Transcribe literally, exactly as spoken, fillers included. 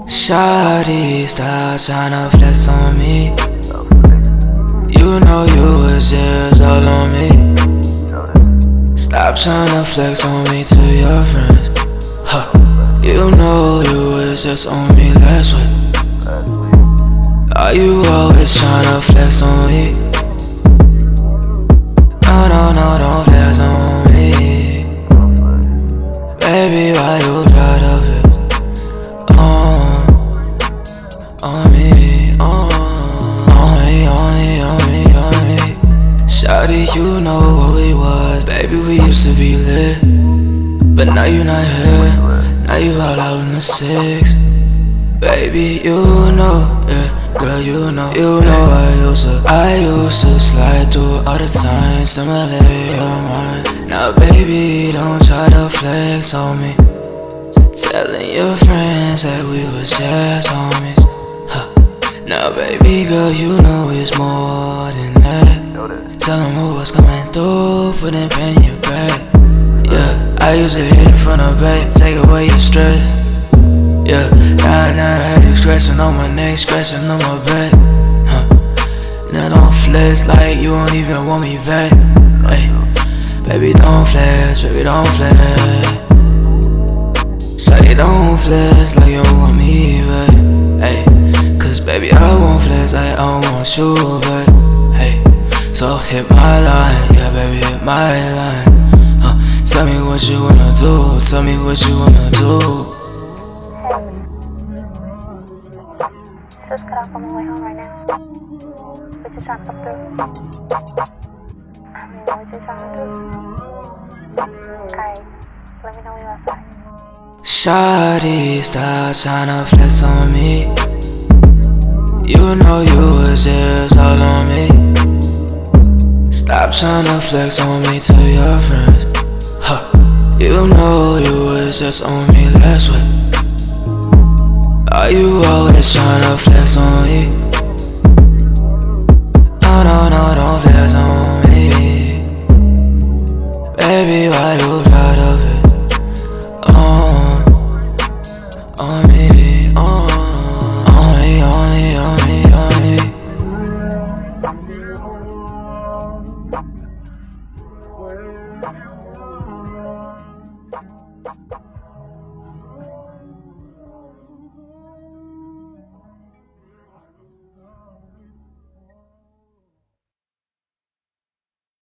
Shawty, stop tryna flex on me. You know you was just all on me. Stop tryna flex on me to your friends. Huh. You know you was just on me last week. Are you always tryna flex on me? No, no, no, don't flex on me. Baby, why you proud of it? On, on me, on, on me, on me, on me, on me. Shawty, you know what we was. Baby, we used to be lit, but now you not here. Now you all out in the six. Baby, you know, yeah, girl, you know, you know I used to, I used to slide through all the time, simulate your mind. Now, baby, don't try to flex on me. Telling your friends that we was just homies. Huh. Now, baby girl, you know it's more than that. Tell them who was coming through, put that pen in your bag. Yeah, I used to hit it from the back, take away your stress. Yeah, now, now I had you scratching on my neck, scratching on my back. Huh. Now don't flex like you don't even want me back. Hey, baby don't flex, baby don't flex. Say don't flex like you want me back. Hey, cause baby I won't flex like I don't want you back. Hey, so hit my line, yeah baby hit my line. Huh. Tell me what you wanna do, tell me what you wanna do. Just got off on my way home right now. What you trying to come through? I mean, what you trying to do? Alright, let me know when you're outside. Shawty, stop tryna flex on me. You know you was just all on me. Stop tryna flex on me to your friends. Huh. You know you was just on me last week. Are you always tryna flex on me? No, no, no, don't flex on me. Baby, why you proud of it? On, on me, on, on me, on me, on